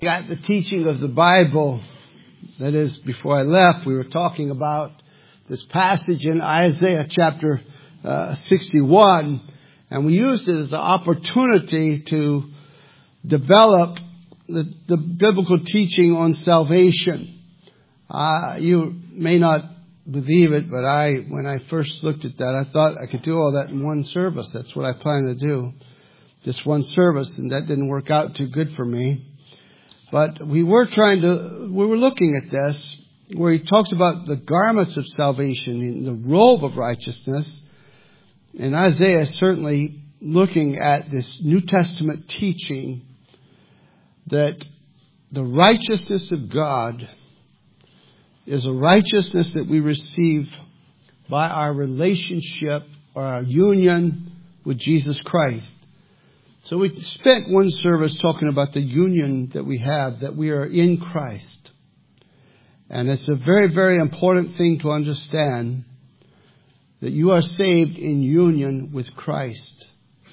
Got the teaching of the Bible. That is, before I left, we were talking about this passage in Isaiah chapter 61, and we used it as the opportunity to develop the biblical teaching on salvation. You may not believe it, but when I first looked at that, I thought I could do all that in one service. That's what I plan to do, just one service, and that didn't work out too good for me. But we were looking at this, where he talks about the garments of salvation and the robe of righteousness. And Isaiah is certainly looking at this New Testament teaching that the righteousness of God is a righteousness that we receive by our relationship or our union with Jesus Christ. So we spent one service talking about the union that we have, that we are in Christ. And it's a very, very important thing to understand that you are saved in union with Christ,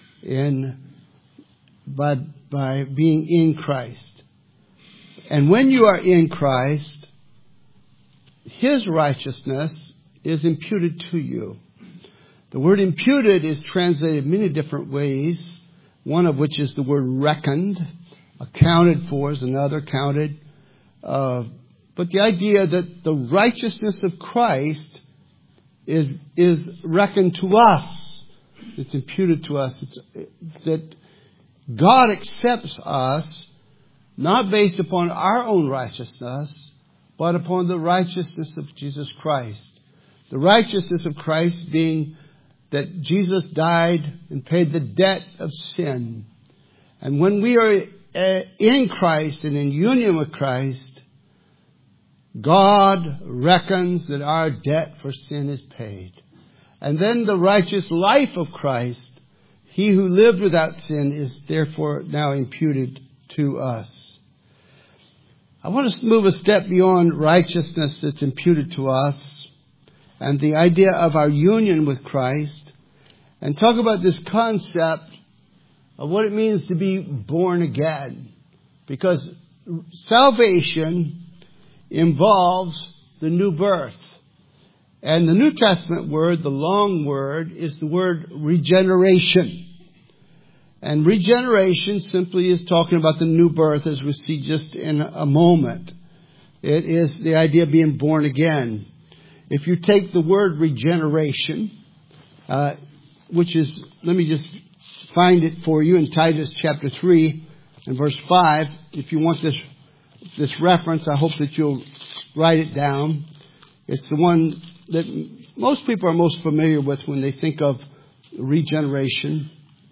by being in Christ. And when you are in Christ, His righteousness is imputed to you. The word imputed is translated many different ways. One of which is the word reckoned. Accounted for is another, counted. But the idea that the righteousness of Christ is reckoned to us. It's imputed to us. That God accepts us not based upon our own righteousness, but upon the righteousness of Jesus Christ. The righteousness of Christ being that Jesus died and paid the debt of sin. And when we are in Christ and in union with Christ, God reckons that our debt for sin is paid. And then the righteous life of Christ, He who lived without sin, is therefore now imputed to us. I want to move a step beyond righteousness that's imputed to us and the idea of our union with Christ, and talk about this concept of what it means to be born again. Because salvation involves the new birth. And the New Testament word, the long word, is the word regeneration. And regeneration simply is talking about the new birth, as we see just in a moment. It is the idea of being born again. If you take the word regeneration, which is, let me just find it for you in Titus chapter 3 and verse 5. If you want this reference, I hope that you'll write it down. It's the one that most people are most familiar with when they think of regeneration.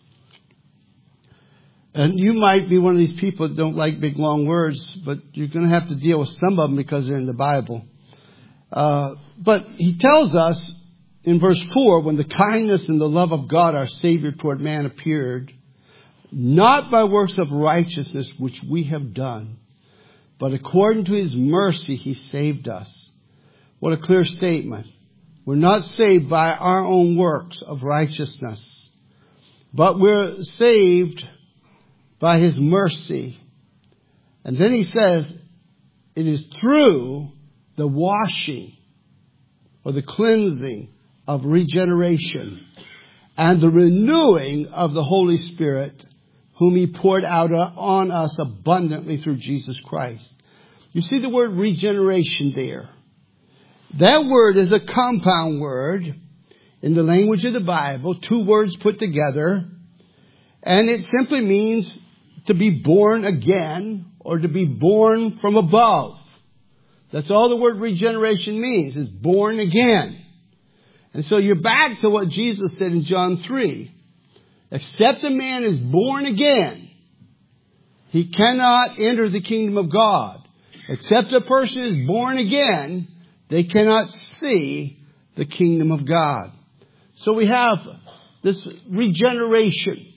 And you might be one of these people that don't like big long words, but you're going to have to deal with some of them because they're in the Bible. But he tells us in verse 4, when the kindness and the love of God, our Savior, toward man appeared, not by works of righteousness which we have done, but according to His mercy He saved us. What a clear statement. We're not saved by our own works of righteousness, but we're saved by His mercy. And then he says, it is through the washing or the cleansing of regeneration and the renewing of the Holy Spirit, whom He poured out on us abundantly through Jesus Christ. You see the word regeneration there. That word is a compound word in the language of the Bible, two words put together, and it simply means to be born again or to be born from above. That's all the word regeneration means, is born again. And so you're back to what Jesus said in John 3. Except a man is born again, he cannot enter the kingdom of God. Except a person is born again, they cannot see the kingdom of God. So we have this regeneration.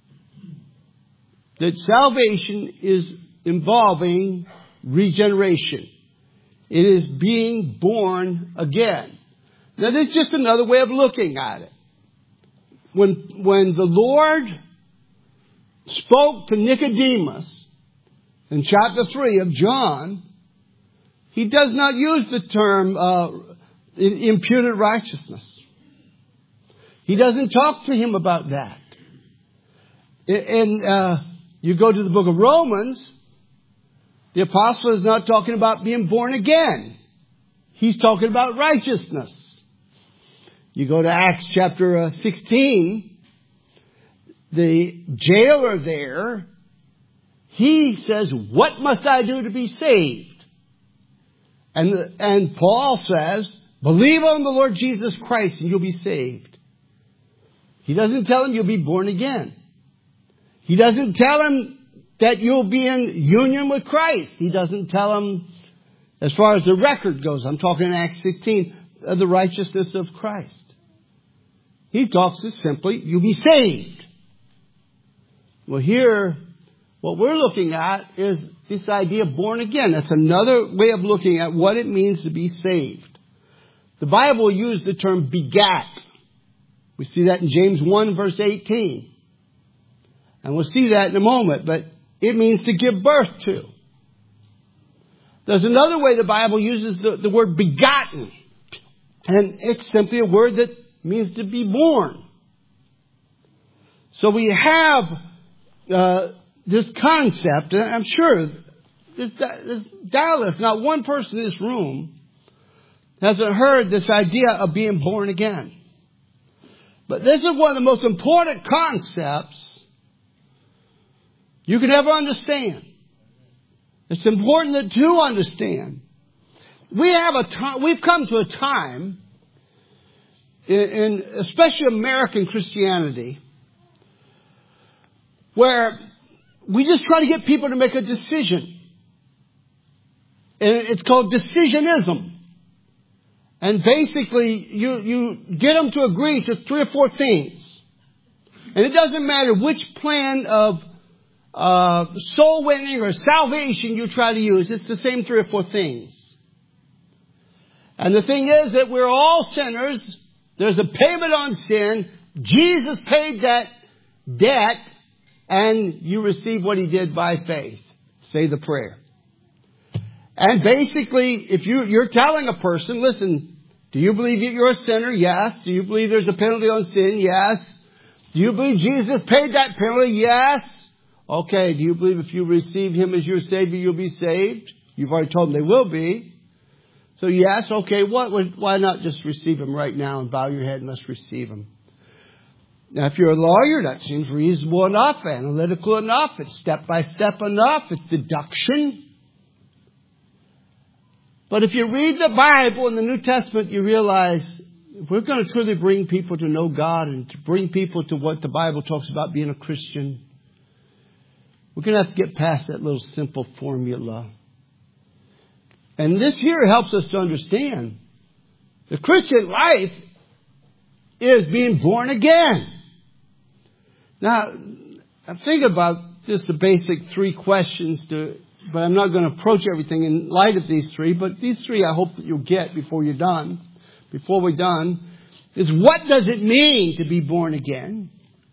That salvation is involving regeneration. It is being born again. Now, that's just another way of looking at it. When the Lord spoke to Nicodemus in chapter 3 of John, he does not use the term imputed righteousness. He doesn't talk to him about that. And you go to the book of Romans, the apostle is not talking about being born again. He's talking about righteousness. You go to Acts chapter 16, the jailer there, he says, what must I do to be saved? And Paul says, believe on the Lord Jesus Christ and you'll be saved. He doesn't tell him you'll be born again. He doesn't tell him that you'll be in union with Christ. He doesn't tell him, as far as the record goes, I'm talking in Acts 16, the righteousness of Christ. He talks as simply, you'll be saved. Well, here, what we're looking at is this idea of born again. That's another way of looking at what it means to be saved. The Bible uses the term begat. We see that in James 1 verse 18. And we'll see that in a moment, but it means to give birth to. There's another way the Bible uses the word begotten. And it's simply a word that means to be born. So we have this concept, and I'm sure there's doubtless not one person in this room hasn't heard this idea of being born again. But this is one of the most important concepts you could ever understand. It's important to understand. We've come to a time in especially American Christianity where we just try to get people to make a decision. And it's called decisionism. And basically, you get them to agree to 3 or 4 things. And it doesn't matter which plan of soul winning or salvation you try to use. It's the same 3 or 4 things. And the thing is that we're all sinners. There's a payment on sin. Jesus paid that debt. And you receive what he did by faith. Say the prayer. And basically, if you're telling a person, listen, do you believe that you're a sinner? Yes. Do you believe there's a penalty on sin? Yes. Do you believe Jesus paid that penalty? Yes. Okay. Do you believe if you receive him as your Savior, you'll be saved? You've already told them they will be. So yes. Okay. Why not just receive him right now and bow your head and let's receive him? Now, if you're a lawyer, that seems reasonable enough, analytical enough, it's step-by-step enough, it's deduction. But if you read the Bible in the New Testament, you realize if we're going to truly bring people to know God and to bring people to what the Bible talks about being a Christian, we're going to have to get past that little simple formula. And this here helps us to understand the Christian life is being born again. Now, I'm thinking about just the basic 3 questions, but I'm not going to approach everything in light of these 3. But these 3 I hope that you'll get before we're done, is what does it mean to be born again?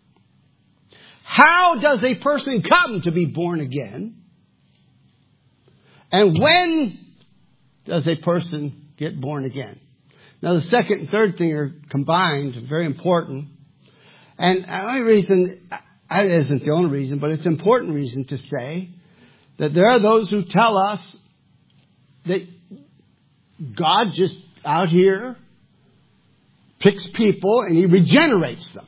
How does a person come to be born again? And when does a person get born again? Now, the second and third thing are combined, very important. And the only reason, it isn't the only reason, but it's an important reason to say that there are those who tell us that God just out here picks people and he regenerates them.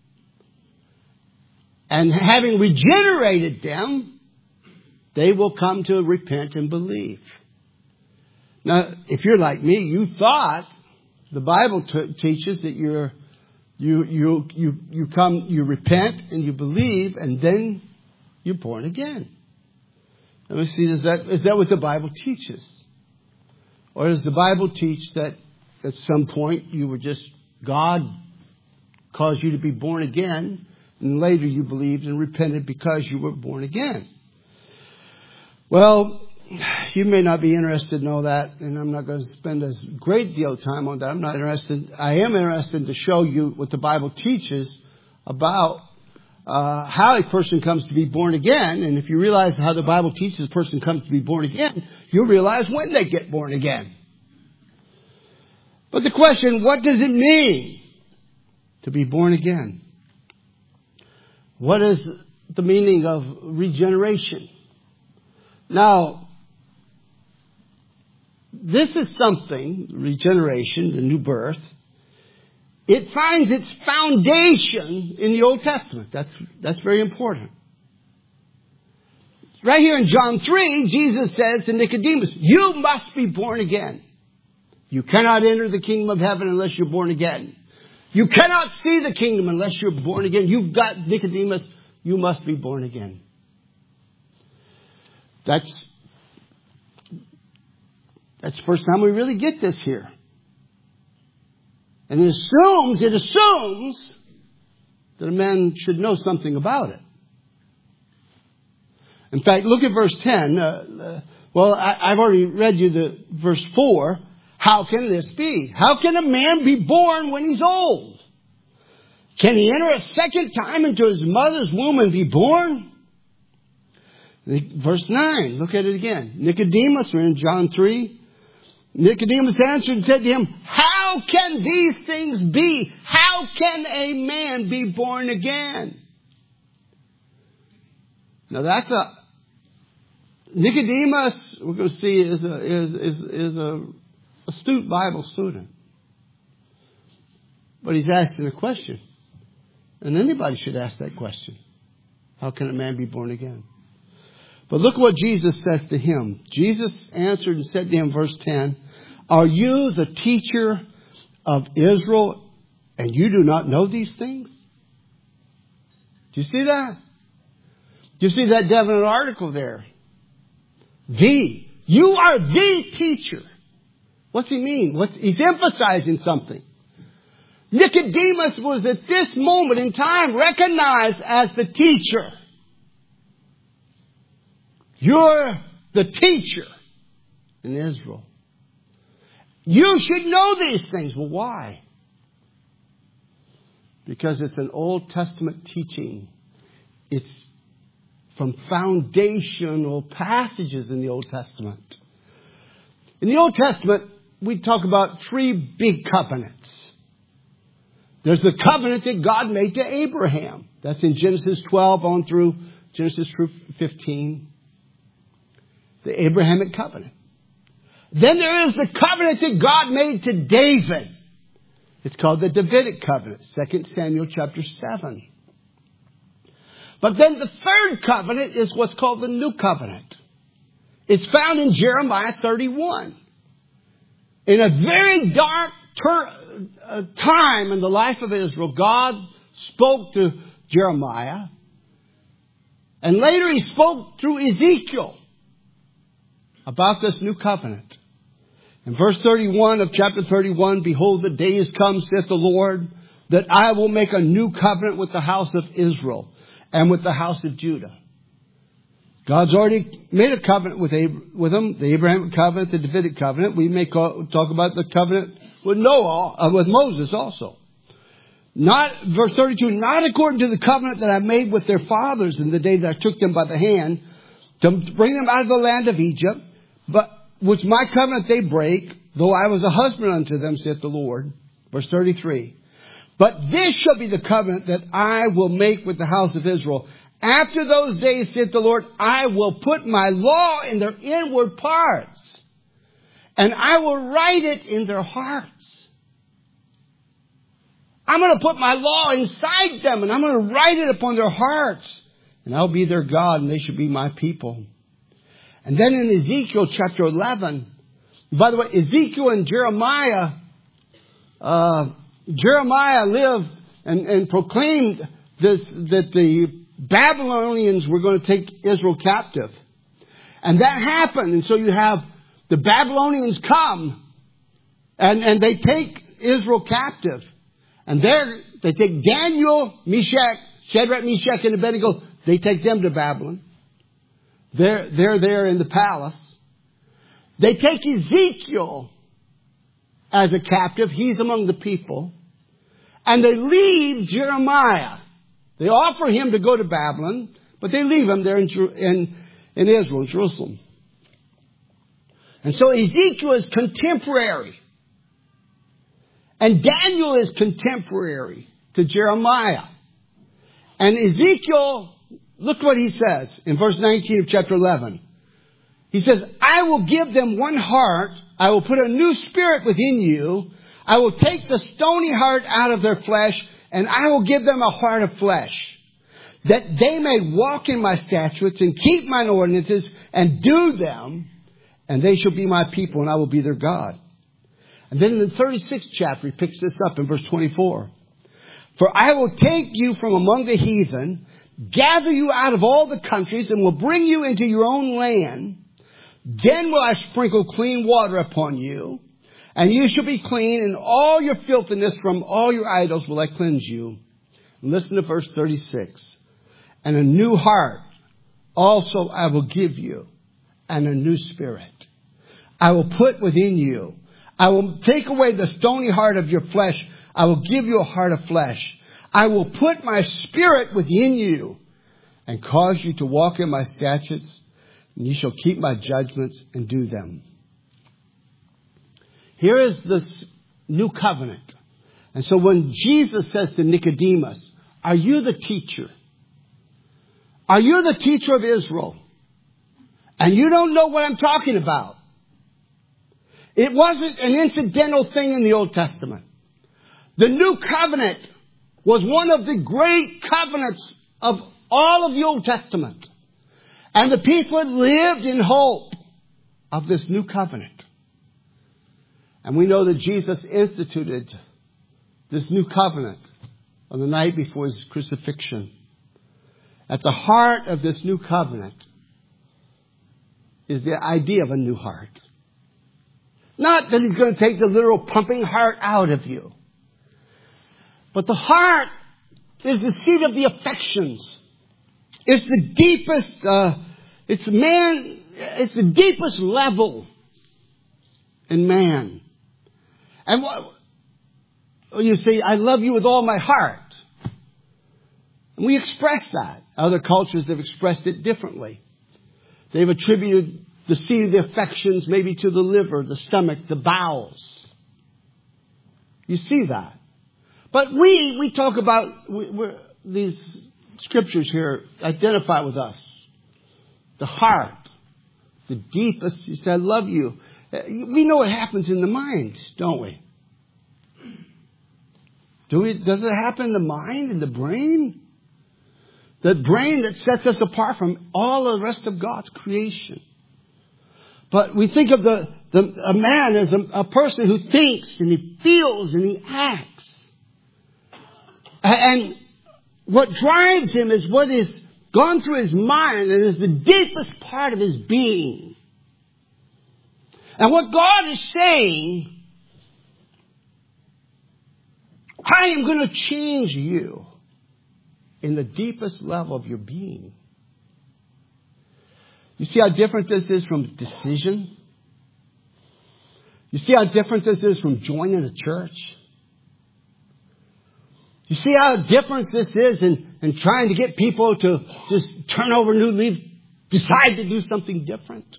And having regenerated them, they will come to repent and believe. Now, if you're like me, you thought the Bible teaches that you repent and you believe and then you're born again. Let me see, is that what the Bible teaches? Or does the Bible teach that at some point God caused you to be born again and later you believed and repented because you were born again? Well, you may not be interested to know that, and I'm not going to spend a great deal of time on that. I am interested to show you what the Bible teaches about how a person comes to be born again. And if you realize how the Bible teaches a person comes to be born again, you'll realize when they get born again. But the question, what does it mean to be born again? What is the meaning of regeneration? Now, this is something, regeneration, the new birth, it finds its foundation in the Old Testament. That's very important. Right here in John 3, Jesus says to Nicodemus, you must be born again. You cannot enter the kingdom of heaven unless you're born again. You cannot see the kingdom unless you're born again. You've got Nicodemus, you must be born again. That's the first time we really get this here. And it assumes that a man should know something about it. In fact, look at verse 10. I've already read you the verse 4. How can this be? How can a man be born when he's old? Can he enter a second time into his mother's womb and be born? Verse 9, look at it again. Nicodemus, we're in John 3. Nicodemus answered and said to him, how can these things be? How can a man be born again? Now that's Nicodemus, we're going to see, is a astute Bible student. But he's asking a question. And anybody should ask that question. How can a man be born again? But look what Jesus says to him. Jesus answered and said to him, verse 10, are you the teacher of Israel and you do not know these things? Do you see that? Do you see that definite article there? You are the teacher. What's he mean? He's emphasizing something. Nicodemus was at this moment in time recognized as the teacher. You're the teacher in Israel. You should know these things. Well, why? Because it's an Old Testament teaching. It's from foundational passages in the Old Testament. In the Old Testament, we talk about 3 big covenants. There's the covenant that God made to Abraham. That's in Genesis 12 on through Genesis 15. The Abrahamic covenant. Then there is the covenant that God made to David. It's called the Davidic covenant. 2 Samuel chapter 7. But then the third covenant is what's called the New Covenant. It's found in Jeremiah 31. In a very dark time in the life of Israel, God spoke to Jeremiah. And later he spoke through Ezekiel about this new covenant. In verse 31 of chapter 31, behold, the days come, saith the Lord, that I will make a new covenant with the house of Israel and with the house of Judah. God's already made a covenant with them, the Abrahamic covenant, the Davidic covenant. We may talk about the covenant with with Moses also. Verse 32, not according to the covenant that I made with their fathers in the day that I took them by the hand to bring them out of the land of Egypt, but which my covenant they break, though I was a husband unto them, saith the Lord. Verse 33. But this shall be the covenant that I will make with the house of Israel. After those days, saith the Lord, I will put my law in their inward parts, and I will write it in their hearts. I'm going to put my law inside them, and I'm going to write it upon their hearts. And I'll be their God, and they shall be my people. And then in Ezekiel chapter 11, by the way, Ezekiel and Jeremiah lived and proclaimed this, that the Babylonians were going to take Israel captive. And that happened. And so you have the Babylonians come and they take Israel captive. And they take Daniel, Shadrach, Meshach, and Abednego. They take them to Babylon. They're there in the palace. They take Ezekiel as a captive. He's among the people. And they leave Jeremiah They offer him to go to Babylon, but they leave him there in Israel, in Jerusalem. And so Ezekiel is contemporary. And Daniel is contemporary to Jeremiah. And Ezekiel, look what he says in verse 19 of chapter 11. He says, I will give them one heart. I will put a new spirit within you. I will take the stony heart out of their flesh, and I will give them a heart of flesh, that they may walk in my statutes and keep mine ordinances and do them, and they shall be my people, and I will be their God. And then in the 36th chapter, he picks this up in verse 24. For I will take you from among the heathen, gather you out of all the countries, and will bring you into your own land. Then will I sprinkle clean water upon you, and you shall be clean, and all your filthiness from all your idols will I cleanse you. And listen to verse 36. And a new heart also I will give you, and a new spirit I will put within you. I will take away the stony heart of your flesh. I will give you a heart of flesh. I will put my spirit within you and cause you to walk in my statutes, and you shall keep my judgments and do them. Here is this new covenant. And so when Jesus says to Nicodemus, are you the teacher? Are you the teacher of Israel? And you don't know what I'm talking about. It wasn't an incidental thing in the Old Testament. The new covenant was one of the great covenants of all of the Old Testament. And the people had lived in hope of this new covenant. And we know that Jesus instituted this new covenant on the night before his crucifixion. At the heart of this new covenant is the idea of a new heart. Not that he's going to take the literal pumping heart out of you. But the heart is the seat of the affections. It's the deepest, it's the deepest level in man. And you say, I love you with all my heart. And we express that. Other cultures have expressed it differently. They've attributed the seat of the affections maybe to the liver, the stomach, the bowels. You see that. But we talk about, these scriptures here identify with us. The heart, the deepest, you say, I love you. We know what happens in the mind, don't we? Does it happen in the mind, in the brain? The brain that sets us apart from all the rest of God's creation. But we think of a man as a person who thinks and he feels and he acts. And what drives him is what is gone through his mind and is the deepest part of his being. And what God is saying, I am going to change you in the deepest level of your being. You see how different this is from decision? You see how different this is from joining a church? You see how different this is in trying to get people to just turn over a new leaf, decide to do something different?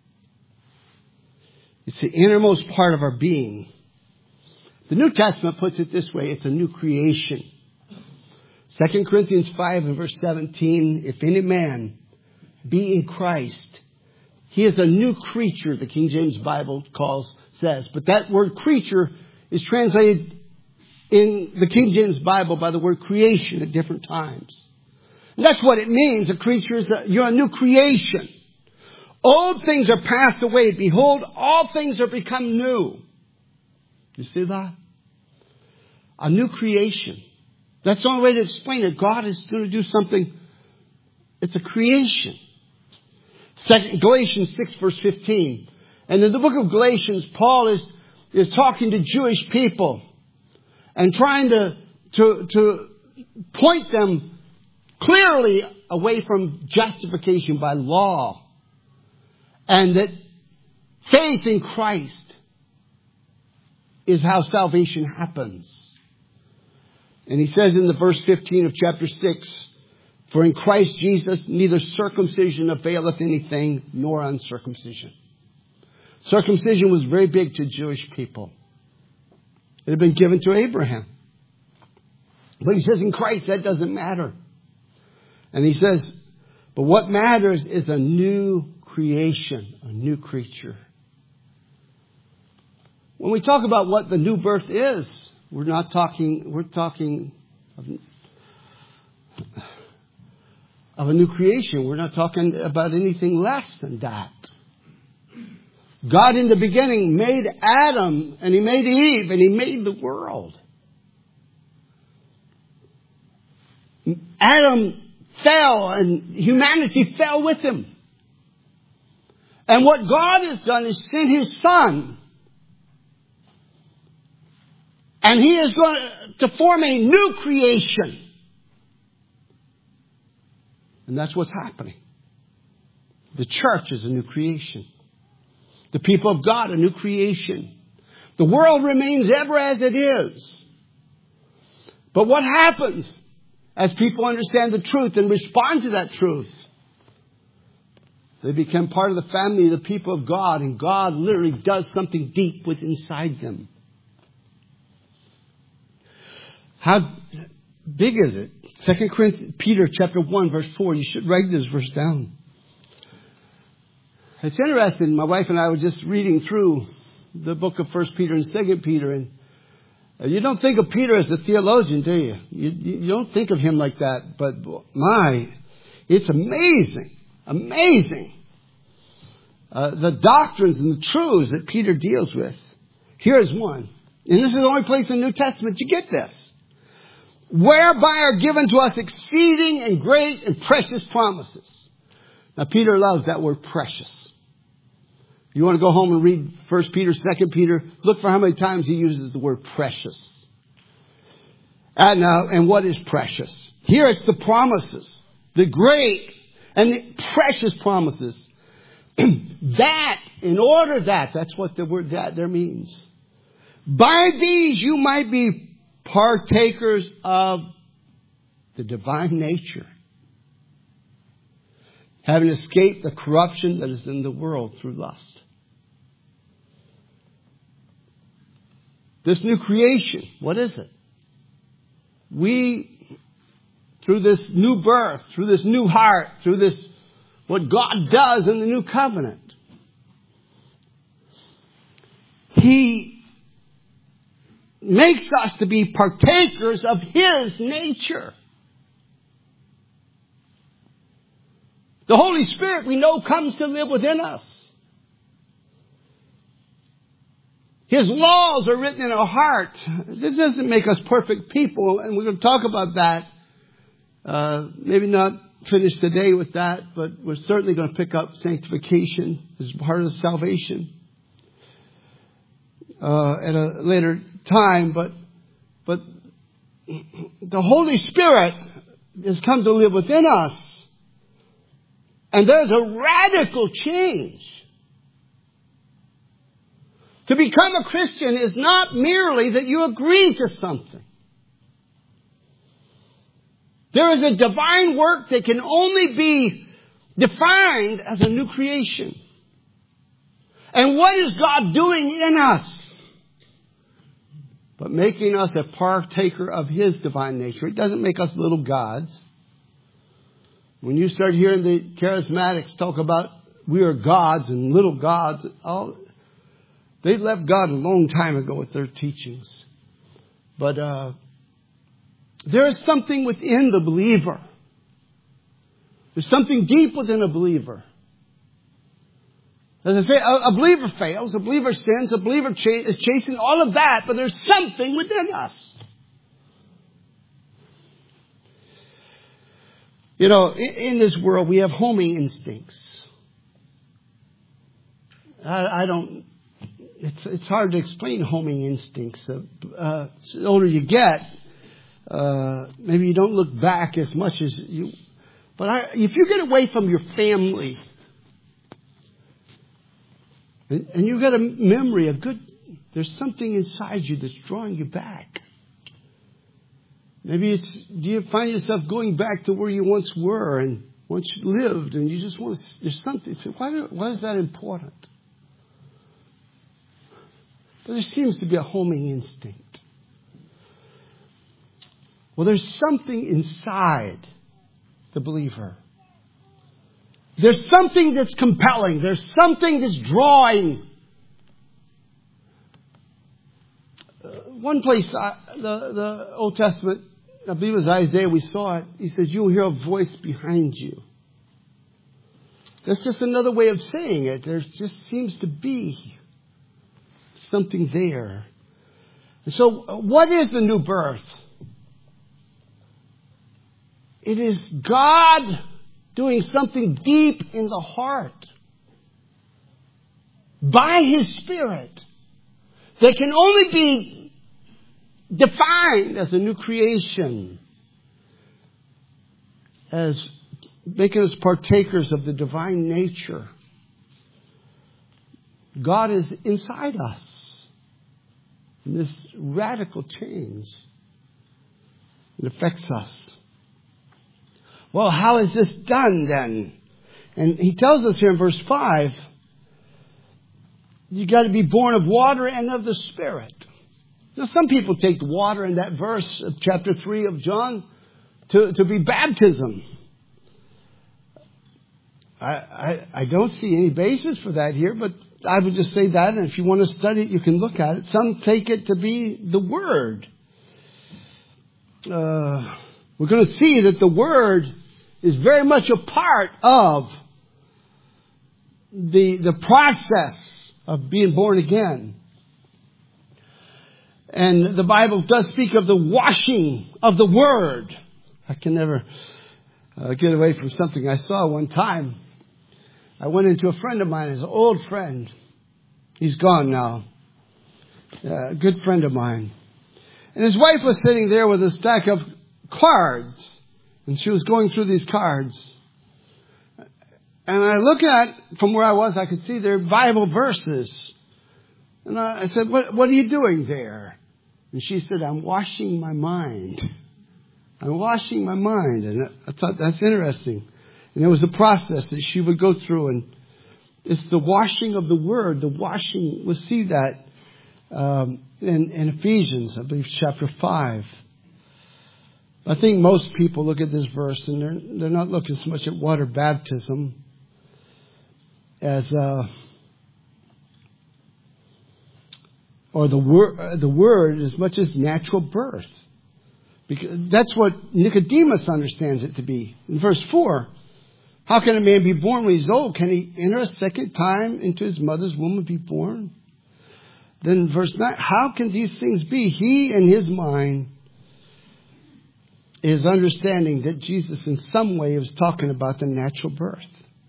It's the innermost part of our being. The New Testament puts it this way. It's a new creation. 2 Corinthians 5 and verse 17, if any man be in Christ, he is a new creature, the King James Bible says. But that word creature is translated in the King James Bible by the word creation at different times. And that's what it means. A creature is you're a new creation. Old things are passed away. Behold, all things are become new. You see that? A new creation. That's the only way to explain it. God is going to do something. It's a creation. Galatians 6 verse 15. And in the book of Galatians, Paul is talking to Jewish people and trying to point them clearly away from justification by law. And that faith in Christ is how salvation happens. And he says in the verse 15 of chapter 6, for in Christ Jesus neither circumcision availeth anything, nor uncircumcision. Circumcision was very big to Jewish people. It had been given to Abraham. But he says in Christ that doesn't matter. And he says, but what matters is a new creation, a new creature. When we talk about what the new birth is, we're talking of a new creation. We're not talking about anything less than that. God in the beginning made Adam and He made Eve and He made the world. Adam fell and humanity fell with him. And what God has done is sent His Son. And He is going to form a new creation. And that's what's happening. The church is a new creation. The people of God, a new creation. The world remains ever as it is. But what happens as people understand the truth and respond to that truth? They become part of the family of the people of God, and God literally does something deep within inside them. How big is it? 2 Peter chapter 1 verse 4. You should write this verse down. It's interesting. My wife and I were just reading through the book of 1 Peter and 2 Peter. And you don't think of Peter as a theologian, do you? You don't think of him like that. But it's amazing. Amazing. The doctrines and the truths that Peter deals with. Here's one. And this is the only place in the New Testament you get this. Whereby are given to us exceeding and great and precious promises. Now, Peter loves that word precious. You want to go home and read 1 Peter, 2 Peter. Look for how many times he uses the word precious. And what is precious? Here it's the promises. The great and the precious promises. That's what the word that there means. By these you might be partakers of the divine nature, having escaped the corruption that is in the world through lust. This new creation, what is it? We, through this new birth, through this new heart, through this, what God does in the new covenant, He makes us to be partakers of His nature. The Holy Spirit, we know, comes to live within us. His laws are written in our heart. This doesn't make us perfect people, and we're going to talk about that. Maybe not finish today with that, but we're certainly going to pick up sanctification as part of salvation at a later time. But the Holy Spirit has come to live within us. And there's a radical change. To become a Christian is not merely that you agree to something. There is a divine work that can only be defined as a new creation. And what is God doing in us? But making us a partaker of His divine nature. It doesn't make us little gods. When you start hearing the charismatics talk about we are gods and little gods, they left God a long time ago with their teachings. But there is something within the believer. There's something deep within a believer. As I say, a believer fails, a believer sins, a believer is chasing all of that, but there's something within us. You know, in this world, we have homing instincts. It's hard to explain homing instincts. The older you get, maybe you don't look back as much as you. But if you get away from your family, and you've got a memory, there's something inside you that's drawing you back. Maybe do you find yourself going back to where you once were and once you lived, and you just want to, there's something, so why is that important? But there seems to be a homing instinct. Well, there's something inside the believer. There's something that's compelling. There's something that's drawing. One place, the Old Testament, I believe it was Isaiah, we saw it. He says, you'll hear a voice behind you. That's just another way of saying it. There just seems to be something there. And so what is the new birth? It is God doing something deep in the heart by His Spirit that can only be defined as a new creation, as making us partakers of the divine nature. God is inside us. And this radical change, it affects us. Well, how is this done then? And he tells us here in verse 5, you got to be born of water and of the Spirit. Now, some people take the water in that verse of chapter 3 of John to be baptism. I don't see any basis for that here, but I would just say that, and if you want to study it, you can look at it. Some take it to be the Word. We're going to see that the Word is very much a part of the process of being born again. And the Bible does speak of the washing of the Word. I can never get away from something I saw one time. I went into a friend of mine, his old friend. He's gone now. A good friend of mine. And his wife was sitting there with a stack of cards. And she was going through these cards. And I look at, from where I was, I could see their Bible verses. And I said, what are you doing there? And she said, I'm washing my mind. I'm washing my mind. And I thought, that's interesting. And it was a process that she would go through. And it's the washing of the Word. The washing, we'll see that in Ephesians, I believe, chapter 5. I think most people look at this verse and they're not looking so much at water baptism as or the word as much as natural birth, because that's what Nicodemus understands it to be. In verse 4, how can a man be born when he's old? Can he enter a second time into his mother's womb and be born? Then verse 9, how can these things be? He in his mind is understanding that Jesus in some way was talking about the natural birth.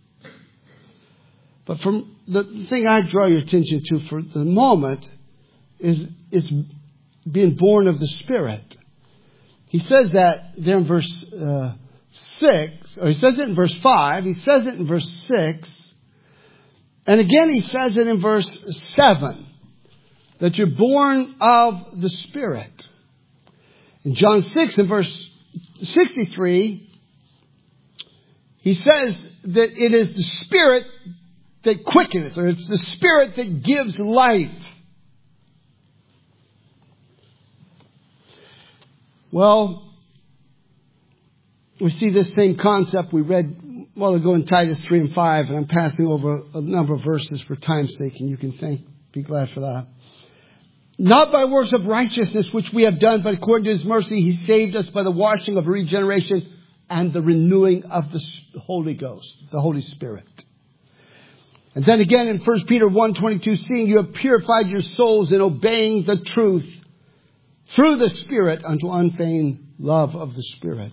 But from the thing I draw your attention to for the moment is being born of the Spirit. He says that there in verse 6, or he says it in verse 5, he says it in verse 6, and again he says it in verse 7, that you're born of the Spirit. In John 6 and verse 63, he says that it is the Spirit that quickeneth, or it's the Spirit that gives life. Well, we see this same concept we read a while ago in Titus 3 and 5, and I'm passing over a number of verses for time's sake, and you can be glad for that. Not by works of righteousness which we have done, but according to His mercy, He saved us by the washing of regeneration and the renewing of the Holy Ghost, the Holy Spirit. And then again in 1 Peter 1:22, seeing you have purified your souls in obeying the truth through the Spirit unto unfeigned love of the Spirit.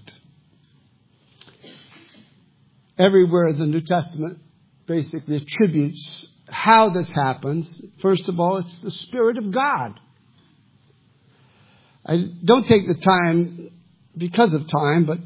Everywhere the New Testament basically attributes how this happens. First of all, it's the Spirit of God. I don't take the time because of time, but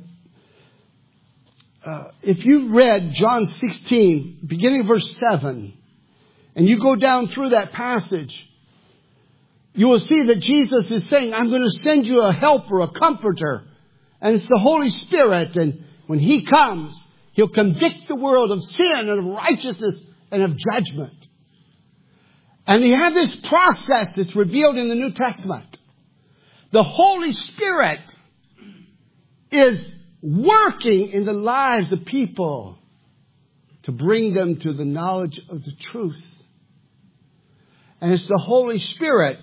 if you read John 16, beginning of verse 7, and you go down through that passage, you will see that Jesus is saying, I'm going to send you a helper, a comforter. And it's the Holy Spirit. And when He comes, He'll convict the world of sin and of righteousness and of judgment. And you have this process that's revealed in the New Testament. The Holy Spirit is working in the lives of people to bring them to the knowledge of the truth. And it's the Holy Spirit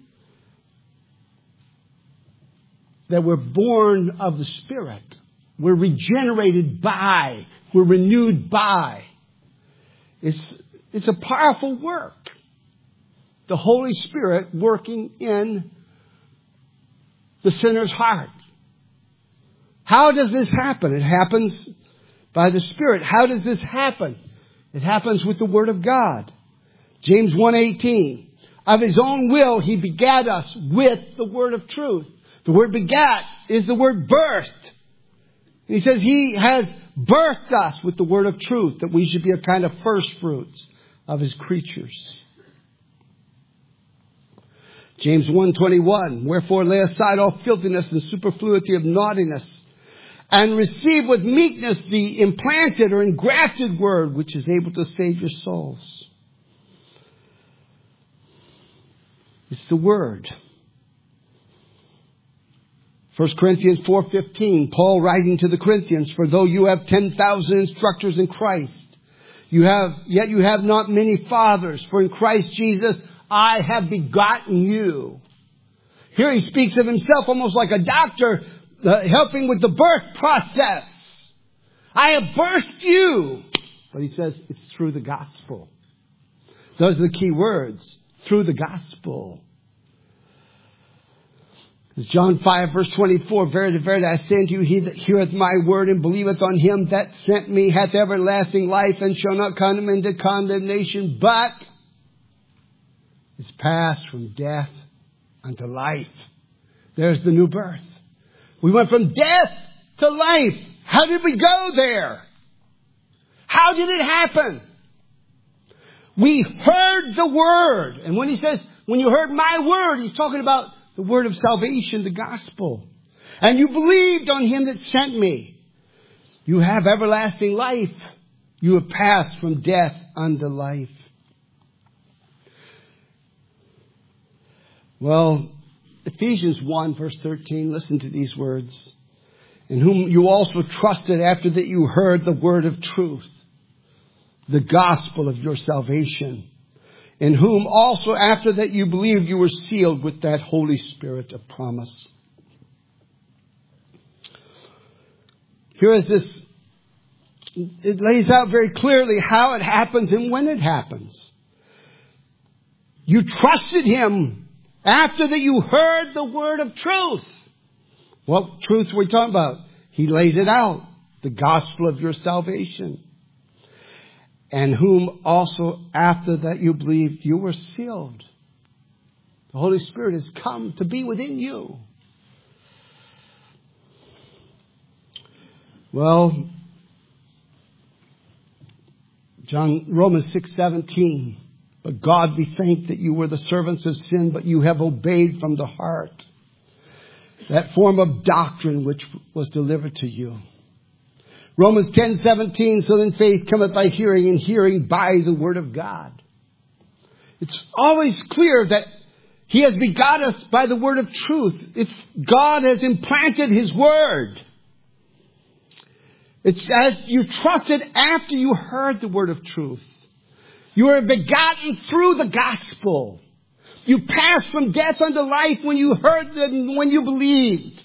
that we're born of the Spirit. We're regenerated by. We're renewed by. It's a powerful work. The Holy Spirit working in the sinner's heart. How does this happen? It happens by the Spirit. How does this happen? It happens with the Word of God. James 1:18. Of His own will He begat us with the word of truth. The word begat is the word birthed. He says He has birthed us with the word of truth, that we should be a kind of first fruits of His creatures. James 1:21. Wherefore lay aside all filthiness and superfluity of naughtiness, and receive with meekness the implanted or engrafted word, which is able to save your souls. It's the Word. 1 Corinthians 4:15, Paul writing to the Corinthians, for though you have 10,000 instructors in Christ, yet you have not many fathers, for in Christ Jesus I have begotten you. Here he speaks of himself almost like a doctor helping with the birth process. I have birthed you. But he says it's through the gospel. Those are the key words. Through the gospel. As John 5 verse 24, Verily, verily, I say unto you, he that heareth my word and believeth on Him that sent me hath everlasting life, and shall not come into condemnation, but is passed from death unto life. There's the new birth. We went from death to life. How did we go there? How did it happen? We heard the word. And when he says, when you heard my word, he's talking about the word of salvation, the gospel. And you believed on Him that sent me. You have everlasting life. You have passed from death unto life. Well, Ephesians 1 verse 13, listen to these words. In whom you also trusted after that you heard the word of truth, the gospel of your salvation. In whom also after that you believed, you were sealed with that Holy Spirit of promise. Here is this. It lays out very clearly how it happens and when it happens. You trusted Him after that you heard the word of truth. What truth are we talking about? He lays it out. The gospel of your salvation. And whom also after that you believed, you were sealed. The Holy Spirit has come to be within you. Well, Romans 6:17. But God be thanked that you were the servants of sin, but you have obeyed from the heart that form of doctrine which was delivered to you. Romans 10:17, so then faith cometh by hearing, and hearing by the word of God. It's always clear that He has begot us by the word of truth. God has implanted His word. It's as you trusted after you heard the word of truth. You were begotten through the gospel. You passed from death unto life when you heard them, when you believed.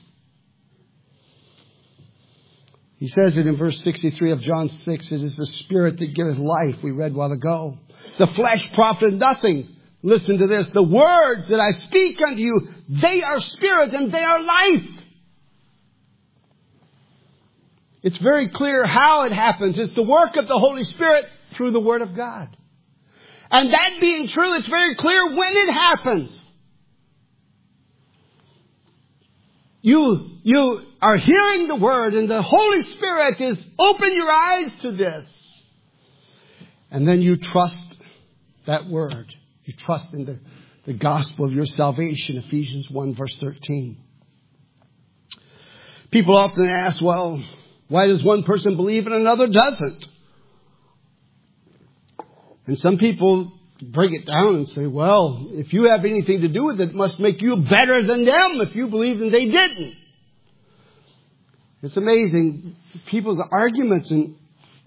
He says it in verse 63 of John 6. It is the Spirit that giveth life. We read a while ago. The flesh profiteth nothing. Listen to this. The words that I speak unto you, they are spirit and they are life. It's very clear how it happens. It's the work of the Holy Spirit through the Word of God. And that being true, it's very clear when it happens. You are hearing the Word and the Holy Spirit is open your eyes to this. And then you trust that Word. You trust in the gospel of your salvation, Ephesians 1 verse 13. People often ask, well, why does one person believe and another doesn't? And some people break it down and say, well, if you have anything to do with it, it must make you better than them if you believed and they didn't. It's amazing. People's arguments and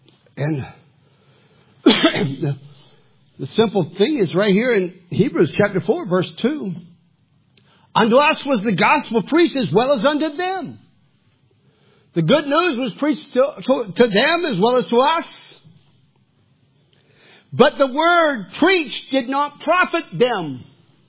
the simple thing is right here in Hebrews chapter 4 verse 2. Unto us was the gospel preached as well as unto them. The good news was preached to them as well as to us. But the word preached did not profit them.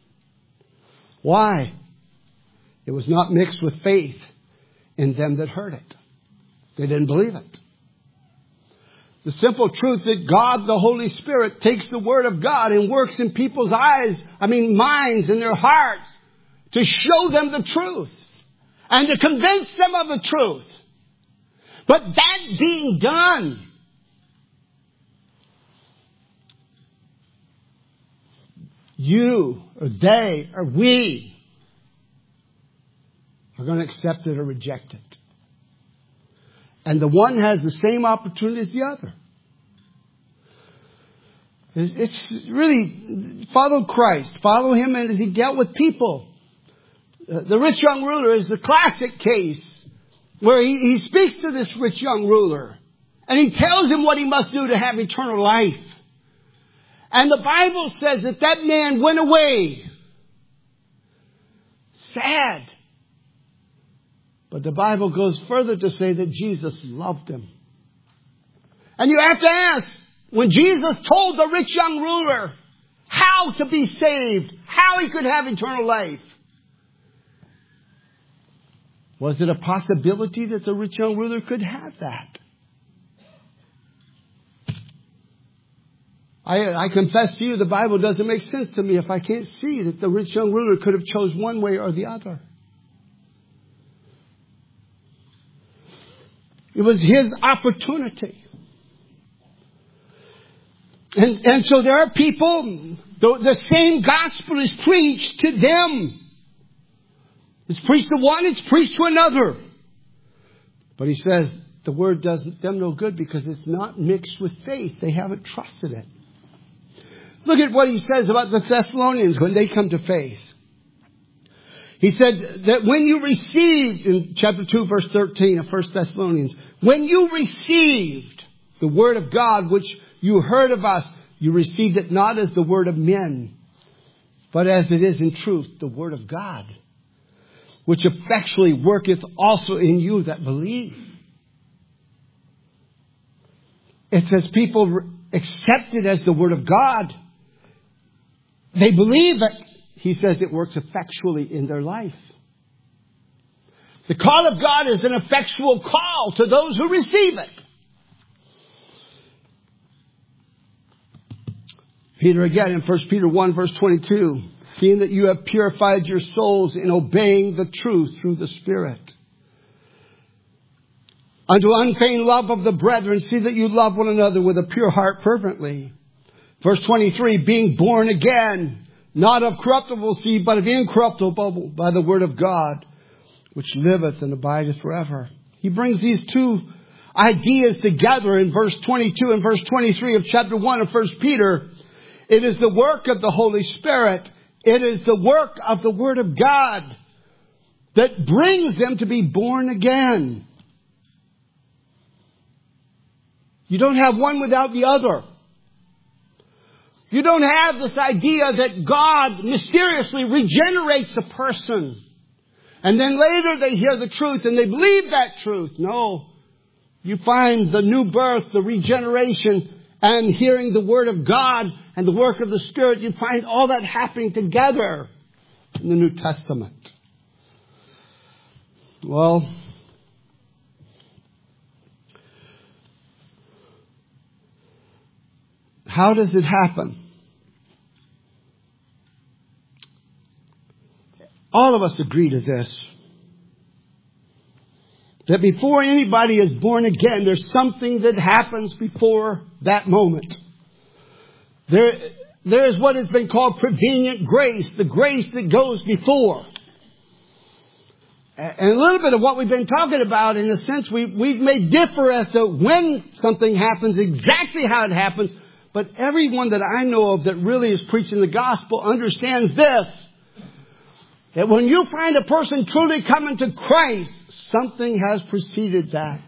Why? It was not mixed with faith in them that heard it. They didn't believe it. The simple truth that God, the Holy Spirit, takes the Word of God and works in people's minds and their hearts to show them the truth and to convince them of the truth. But that being done, you or they or we are going to accept it or reject it. And the one has the same opportunity as the other. It's really follow Christ. Follow Him as He dealt with people. The rich young ruler is the classic case where he speaks to this rich young ruler. And he tells him what he must do to have eternal life. And the Bible says that that man went away sad. But the Bible goes further to say that Jesus loved him. And you have to ask, when Jesus told the rich young ruler how to be saved, how he could have eternal life, was it a possibility that the rich young ruler could have that? I confess to you, the Bible doesn't make sense to me if I can't see that the rich young ruler could have chose one way or the other. It was his opportunity. And so there are people, the same gospel is preached to them. It's preached to one, it's preached to another. But he says the word does them no good because it's not mixed with faith. They haven't trusted it. Look at what he says about the Thessalonians when they come to faith. He said that when you received, in chapter 2, verse 13 of 1 Thessalonians, when you received the word of God, which you heard of us, you received it not as the word of men, but as it is in truth, the word of God, which effectually worketh also in you that believe. It says people accept it as the word of God. They believe it. He says it works effectually in their life. The call of God is an effectual call to those who receive it. Peter again in 1 Peter 1 verse 22. Seeing that you have purified your souls in obeying the truth through the Spirit. Unto unfeigned love of the brethren, see that you love one another with a pure heart fervently. Verse 23, being born again, not of corruptible seed, but of incorruptible by the word of God, which liveth and abideth forever. He brings these two ideas together in verse 22 and verse 23 of chapter 1 of 1 Peter. It is the work of the Holy Spirit. It is the work of the Word of God that brings them to be born again. You don't have one without the other. You don't have this idea that God mysteriously regenerates a person. And then later they hear the truth and they believe that truth. No. You find the new birth, the regeneration, and hearing the Word of God and the work of the Spirit. You find all that happening together in the New Testament. Well, how does it happen? All of us agree to this. That before anybody is born again, there's something that happens before that moment. There there is what has been called prevenient grace, the grace that goes before. And a little bit of what we've been talking about, in a sense, we may differ as to when something happens, exactly how it happens, but everyone that I know of that really is preaching the gospel understands this, that when you find a person truly coming to Christ, something has preceded that.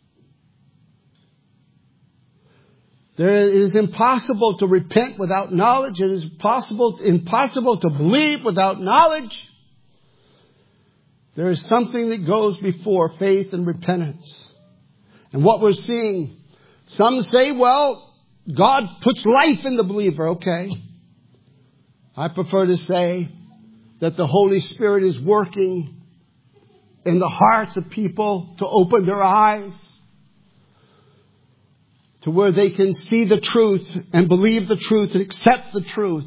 It is impossible to repent without knowledge. It is impossible to believe without knowledge. There is something that goes before faith and repentance. And what we're seeing, some say, well, God puts life in the believer. Okay. I prefer to say that the Holy Spirit is working in the hearts of people to open their eyes to where they can see the truth and believe the truth and accept the truth.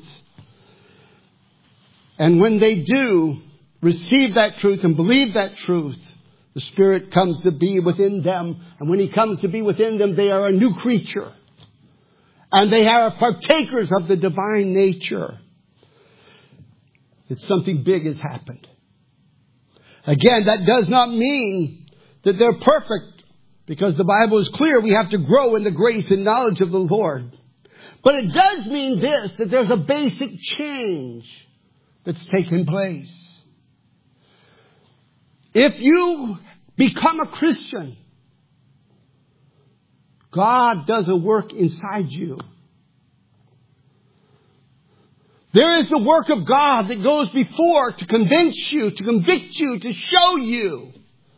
And when they do receive that truth and believe that truth, the Spirit comes to be within them. And when He comes to be within them, they are a new creature. And they are partakers of the divine nature. That something big has happened. Again, that does not mean that they're perfect. Because the Bible is clear, we have to grow in the grace and knowledge of the Lord. But it does mean this, that there's a basic change that's taken place. If you become a Christian, God does a work inside you. There is the work of God that goes before to convince you, to convict you, to show you.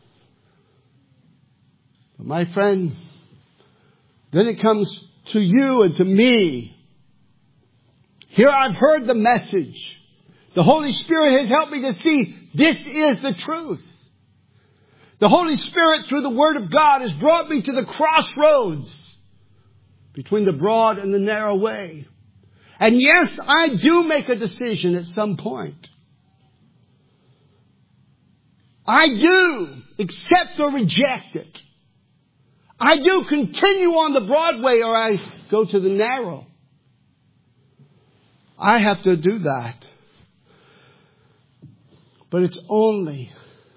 But my friend, then it comes to you and to me. Here I've heard the message. The Holy Spirit has helped me to see this is the truth. The Holy Spirit, through the Word of God, has brought me to the crossroads between the broad and the narrow way. And yes, I do make a decision at some point. I do accept or reject it. I do continue on the broad way or I go to the narrow. I have to do that. But it's only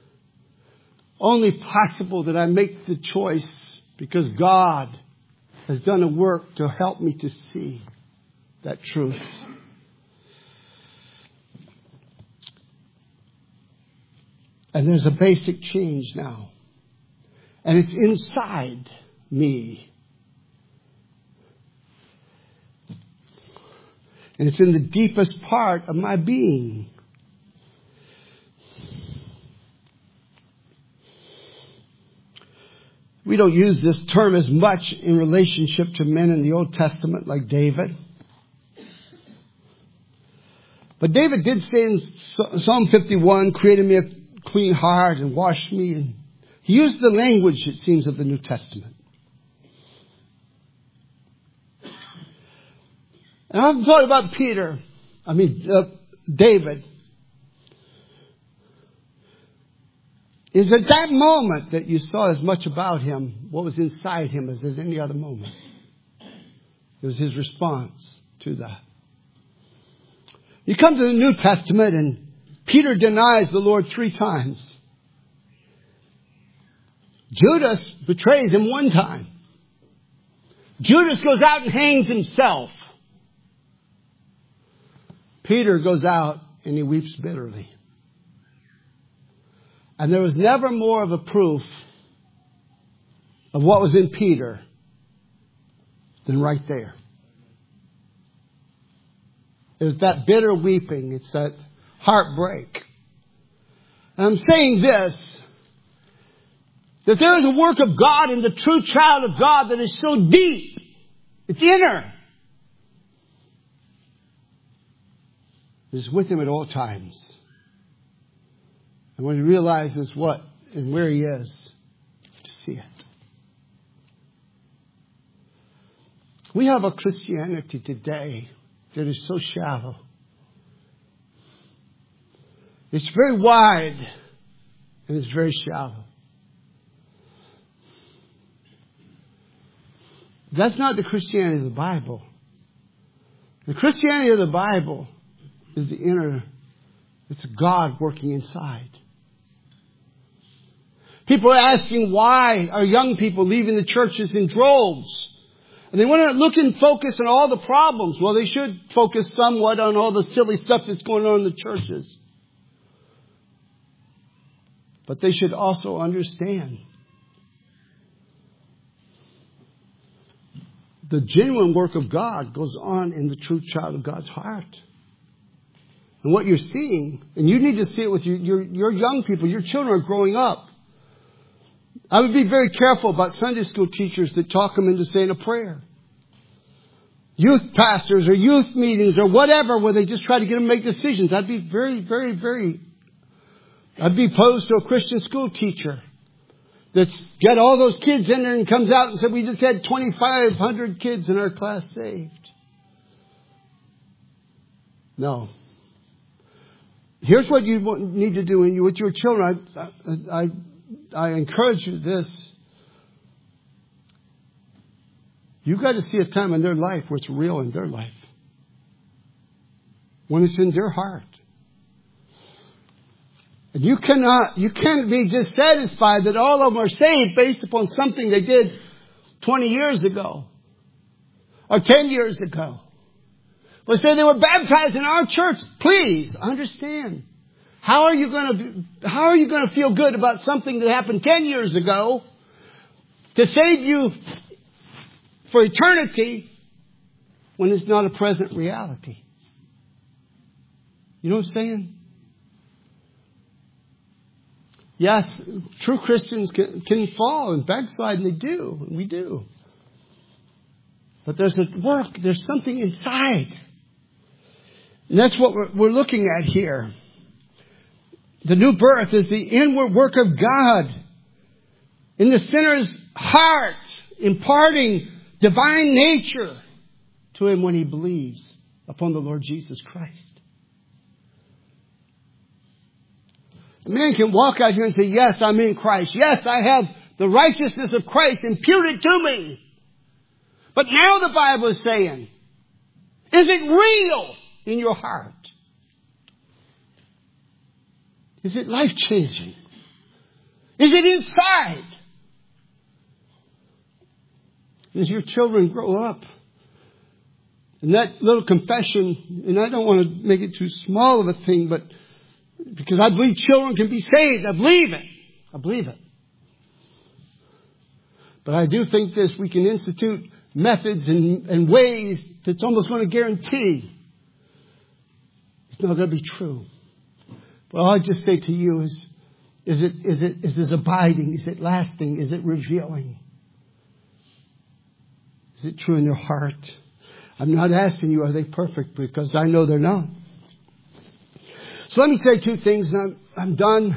possible that I make the choice because God has done a work to help me to see that truth. And there's a basic change now. And it's inside me. And it's in the deepest part of my being. We don't use this term as much in relationship to men in the Old Testament like David. But David did say in Psalm 51, created me a clean heart and washed me. And he used the language, it seems, of the New Testament. And I've thought about David. Is at that moment that you saw as much about him, what was inside him, as at any other moment. It was his response to that. You come to the New Testament and Peter denies the Lord 3 times. Judas betrays him 1 time. Judas goes out and hangs himself. Peter goes out and he weeps bitterly. And there was never more of a proof of what was in Peter than right there. It's that bitter weeping. It's that heartbreak. And I'm saying this, that there is a work of God in the true child of God that is so deep. It's inner. It is with him at all times. And when he realizes what and where he is, to see it. We have a Christianity today that is so shallow. It's very wide and it's very shallow. That's not the Christianity of the Bible. The Christianity of the Bible is the inner. It's God working inside. People are asking why are young people leaving the churches in droves? And they want to look and focus on all the problems. Well, they should focus somewhat on all the silly stuff that's going on in the churches. But they should also understand the genuine work of God goes on in the true child of God's heart. And what you're seeing, and you need to see it with your young people, your children are growing up. I would be very careful about Sunday school teachers that talk them into saying a prayer. Youth pastors or youth meetings or whatever where they just try to get them to make decisions. I'd be I'd be opposed to a Christian school teacher that's got all those kids in there and comes out and said, we just had 2,500 kids in our class saved. No. Here's what you need to do with your children. I encourage you this. You've got to see a time in their life where it's real in their life. When it's in their heart. And you can't be just satisfied that all of them are saved based upon something they did 20 years ago. Or 10 years ago. But say they were baptized in our church. Please understand. How are you going to feel good about something that happened 10 years ago to save you for eternity when it's not a present reality? You know what I'm saying? Yes, true Christians can fall and backslide, and they do, and we do. But there's a work, there's something inside. And that's what we're looking at here. The new birth is the inward work of God in the sinner's heart, imparting divine nature to him when he believes upon the Lord Jesus Christ. A man can walk out here and say, yes, I'm in Christ. Yes, I have the righteousness of Christ imputed to me. But now the Bible is saying, is it real in your heart? Is it life-changing? Is it inside? As your children grow up, and that little confession, and I don't want to make it too small of a thing, but because I believe children can be saved. I believe it. I believe it. But I do think this, we can institute methods and ways that's almost going to guarantee it's not going to be true. But all I just say to you is this abiding? Is it lasting? Is it revealing? Is it true in their heart? I'm not asking you, are they perfect? Because I know they're not. So let me say two things and I'm done.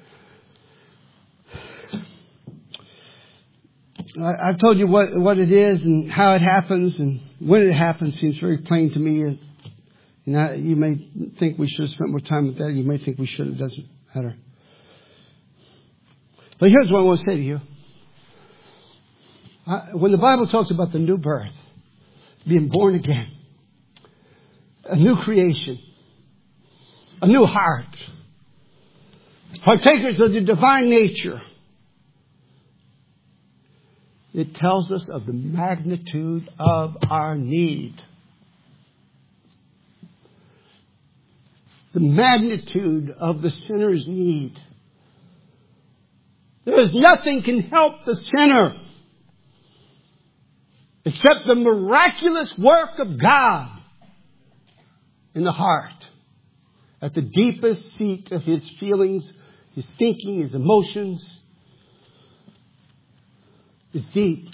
I've told you what it is and how it happens, and when it happens seems very plain to me. You may think we should have spent more time with that. You may think we should. It doesn't matter. But here's what I want to say to you. When the Bible talks about the new birth, being born again, a new creation, a new heart, partakers of the divine nature, it tells us of the magnitude of our need. The magnitude of the sinner's need. There is nothing can help the sinner except the miraculous work of God in the heart. At the deepest seat of his feelings, his thinking, his emotions, is deep.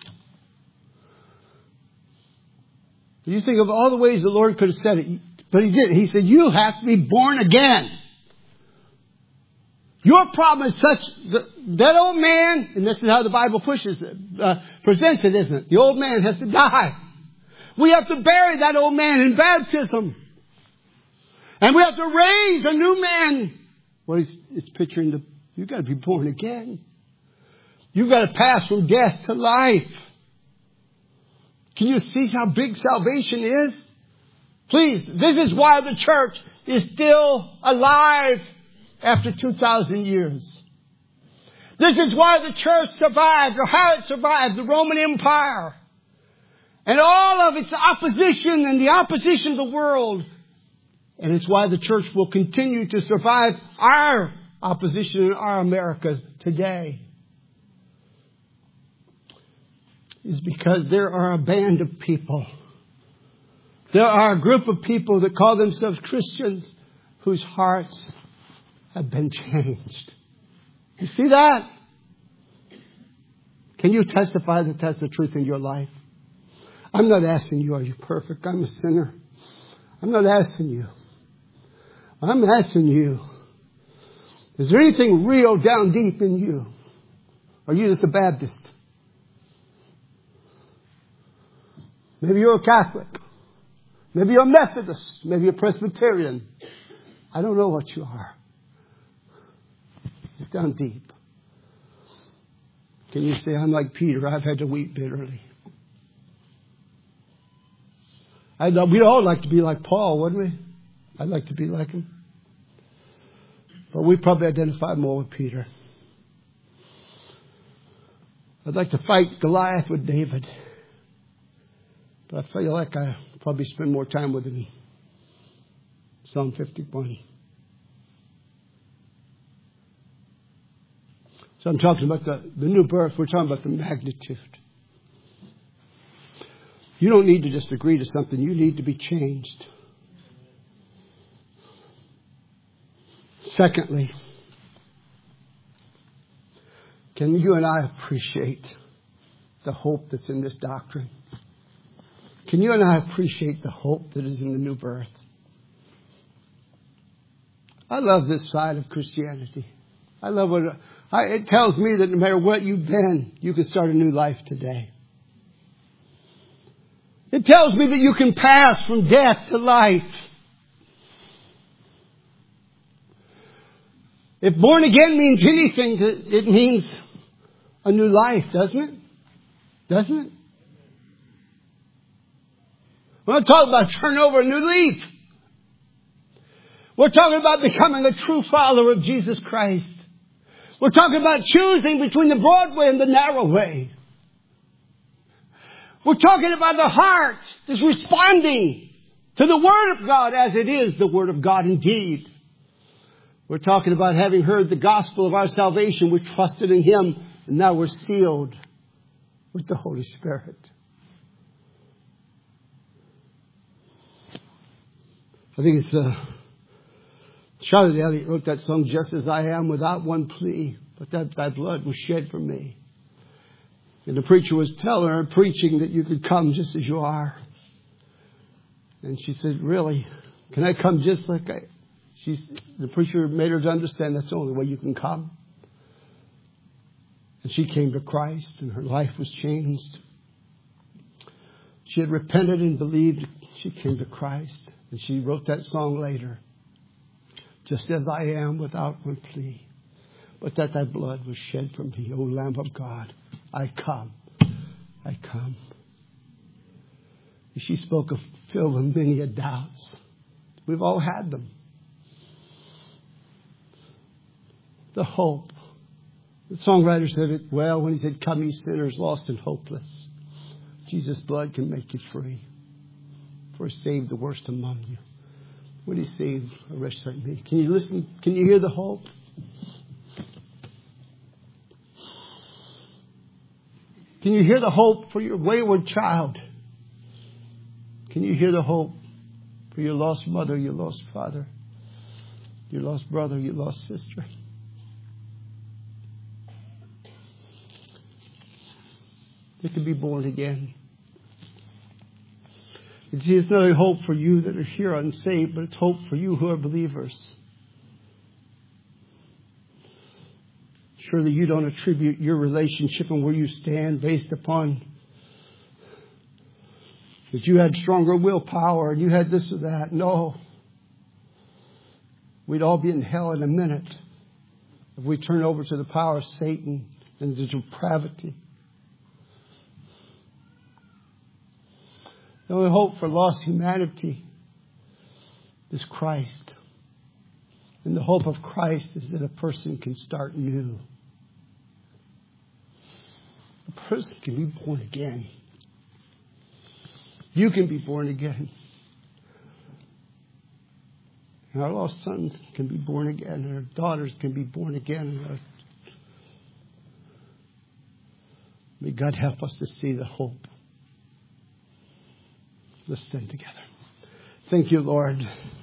You think of all the ways the Lord could have said it, but he didn't. He said, you have to be born again. Your problem is such that old man, and this is how the Bible presents it, isn't it? The old man has to die. We have to bury that old man in baptism. And we have to raise a new man. Well, it's picturing you've got to be born again. You've got to pass from death to life. Can you see how big salvation is? Please, this is why the church is still alive after 2,000 years. This is why the church survived, or how it survived the Roman Empire. And all of its opposition and the opposition of the world. And it's why the church will continue to survive our opposition in our America today. Is because there are a band of people. There are a group of people that call themselves Christians whose hearts have been changed. You see that? Can you testify that that's the truth in your life? I'm not asking you, are you perfect? I'm a sinner. I'm not asking you. I'm asking you, is there anything real down deep in you? Or are you just a Baptist? Maybe you're a Catholic. Maybe you're a Methodist. Maybe you're a Presbyterian. I don't know what you are. It's down deep. Can you say, I'm like Peter, I've had to weep bitterly. We'd all like to be like Paul, wouldn't we? I'd like to be like him. But we probably identify more with Peter. I'd like to fight Goliath with David. But I feel like I probably spend more time with him in Psalm 51. So I'm talking about the new birth. We're talking about the magnitude. You don't need to just agree to something. You need to be changed. Secondly, can you and I appreciate the hope that's in this doctrine? Can you and I appreciate the hope that is in the new birth? I love this side of Christianity. I love it tells me that no matter what you've been, you can start a new life today. It tells me that you can pass from death to life. If born again means anything, it means a new life, doesn't it? Doesn't it? We're not talking about turning over a new leaf. We're talking about becoming a true follower of Jesus Christ. We're talking about choosing between the broad way and the narrow way. We're talking about the heart that's responding to the Word of God as it is the Word of God indeed. We're talking about having heard the gospel of our salvation. We trusted in Him, and now we're sealed with the Holy Spirit. I think it's Charlotte Elliott wrote that song, Just As I Am, without one plea, but that thy blood was shed for me. And the preacher was telling her, preaching, that you could come just as you are. And she said, really? Can I come just like the preacher made her to understand that's the only way you can come. And she came to Christ and her life was changed. She had repented and believed. She came to Christ. And she wrote that song later. Just as I am without one plea, but that thy blood was shed for me, O Lamb of God. I come. I come. She spoke of filled with many doubts. We've all had them. The hope. The songwriter said it well when he said, come ye sinners lost and hopeless. Jesus' blood can make you free. For he saved the worst among you. Would he save a wretch like me? Can you listen? Can you hear the hope? Can you hear the hope for your wayward child? Can you hear the hope for your lost mother, your lost father, your lost brother, your lost sister? They can be born again. You see, it's not a hope for you that are here unsaved, but it's hope for you who are believers. Surely you don't attribute your relationship and where you stand based upon that you had stronger willpower and you had this or that. No. We'd all be in hell in a minute if we turn over to the power of Satan and the depravity. The only hope for lost humanity is Christ. And the hope of Christ is that a person can start new. A person can be born again. You can be born again. And our lost sons can be born again. And our daughters can be born again. May God help us to see the hope. Let's stand together. Thank you, Lord.